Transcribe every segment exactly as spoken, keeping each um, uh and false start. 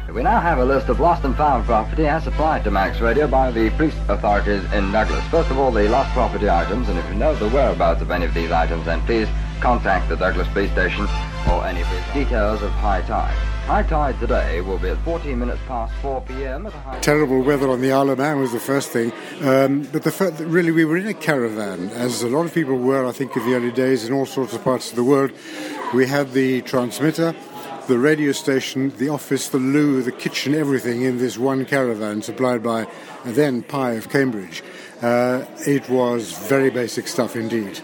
We now have a list of lost and found property as supplied to Manx Radio by the police authorities in Douglas. First of all, the lost property items, and if you know the whereabouts of any of these items, then please contact the Douglas Police Station or any of its details of high tide. High tide today will be at fourteen minutes past four p.m. at a high... Terrible weather on the Isle of Man was the first thing, um, but the fir- really we were in a caravan, as a lot of people were, I think, in the early days in all sorts of parts of the world. We had the transmitter, the radio station, the office, the loo, the kitchen, everything in this one caravan supplied by then Pye of Cambridge. Uh, it was very basic stuff indeed.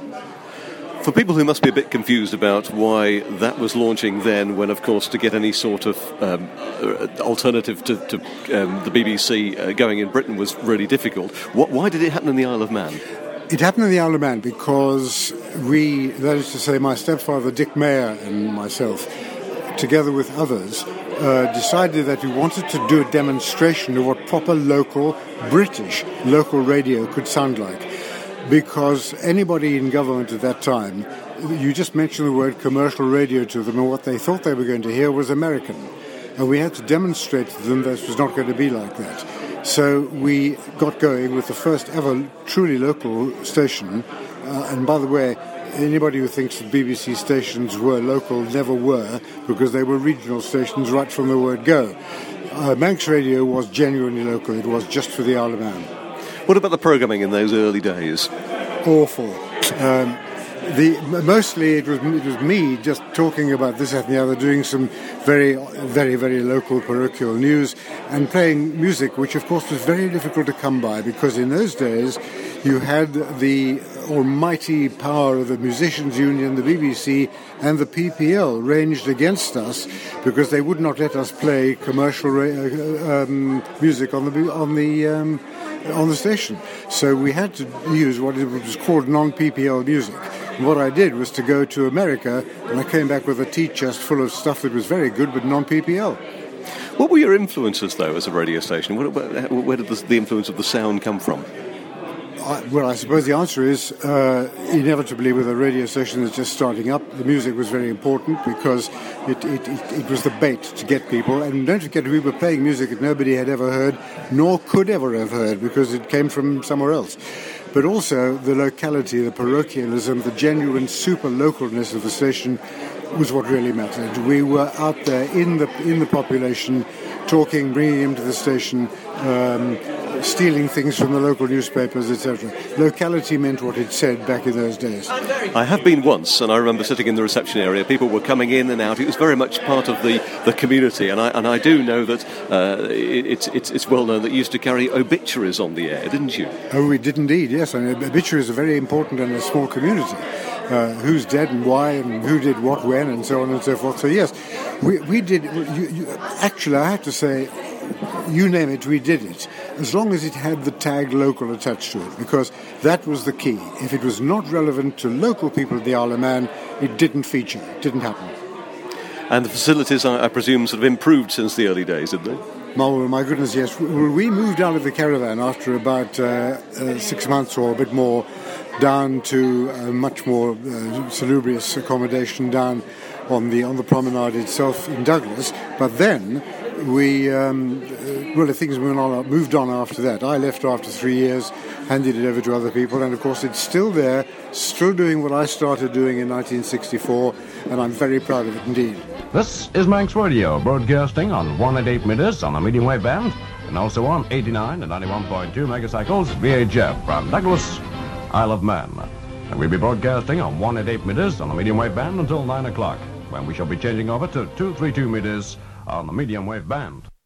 For people who must be a bit confused about why that was launching then, when, of course, to get any sort of um, alternative to, to um, the B B C uh, going in Britain was really difficult, what, why did it happen in the Isle of Man? It happened in the Isle of Man because we, that is to say my stepfather Dick Mayer and myself, together with others, uh, decided that we wanted to do a demonstration of what proper local, British local radio could sound like. Because anybody in government at that time, you just mentioned the word commercial radio to them, and what they thought they were going to hear was American. And we had to demonstrate to them that this was not going to be like that. So we got going with the first ever truly local station. Uh, and by the way, anybody who thinks that B B C stations were local never were, because they were regional stations right from the word go. Uh, Manx Radio was genuinely local. It was just for the Isle of Man. What about the programming in those early days? Awful. Um, the mostly it was it was me just talking about this, that, and the other, doing some very, very, very local parochial news and playing music, which of course was very difficult to come by, because in those days you had the almighty power of the Musicians' Union, the B B C, and the P P L ranged against us because they would not let us play commercial ra- um, music on the on the um, on the station. So we had to use what was called non-P P L music. And what I did was to go to America, and I came back with a tea chest full of stuff that was very good, but non-P P L. What were your influences, though, as a radio station? Where, where, where did the, the influence of the sound come from? I, well, I suppose the answer is uh, inevitably with a radio station that's just starting up, the music was very important because it, it, it, it was the bait to get people. And don't forget, we were playing music that nobody had ever heard, nor could ever have heard, because it came from somewhere else. But also the locality, the parochialism, the genuine super localness of the station was what really mattered. We were out there in the in the population, talking, bringing them to the station, um, stealing things from the local newspapers, et cetera. Locality meant what it said back in those days. I have been once, and I remember sitting in the reception area. People were coming in and out. It was very much part of the, the community, and I and I do know that uh, it, it's it's it's well known that you used to carry obituaries on the air, didn't you? Oh, we did indeed. Yes, and obituaries are very important in a small community. Uh, who's dead and why and who did what when and so on and so forth. So yes, we we did. You, you, actually, I have to say, you name it, we did it, as long as it had the tag local attached to it, because that was the key. If it was not relevant to local people of the Isle of Man, it didn't feature, it didn't happen. And the facilities, I, I presume, sort of improved since the early days, did they? Oh, my goodness, yes. Well, we moved out of the caravan after about uh, uh, six months or a bit more, down to a much more uh, salubrious accommodation down on the on the promenade itself in Douglas. But then we, um, well, the things moved on, moved on after that. I left after three years, handed it over to other people, and of course it's still there, still doing what I started doing in nineteen sixty-four, and I'm very proud of it indeed. This is Manx Radio, broadcasting on one eighty-eight meters on the medium wave band, and also on eighty-nine and ninety-one point two megacycles V H F from Douglas, Isle of Man. And we'll be broadcasting on one eighty-eight meters on the medium wave band until nine o'clock, when we shall be changing over to two thirty-two meters on the medium wave band.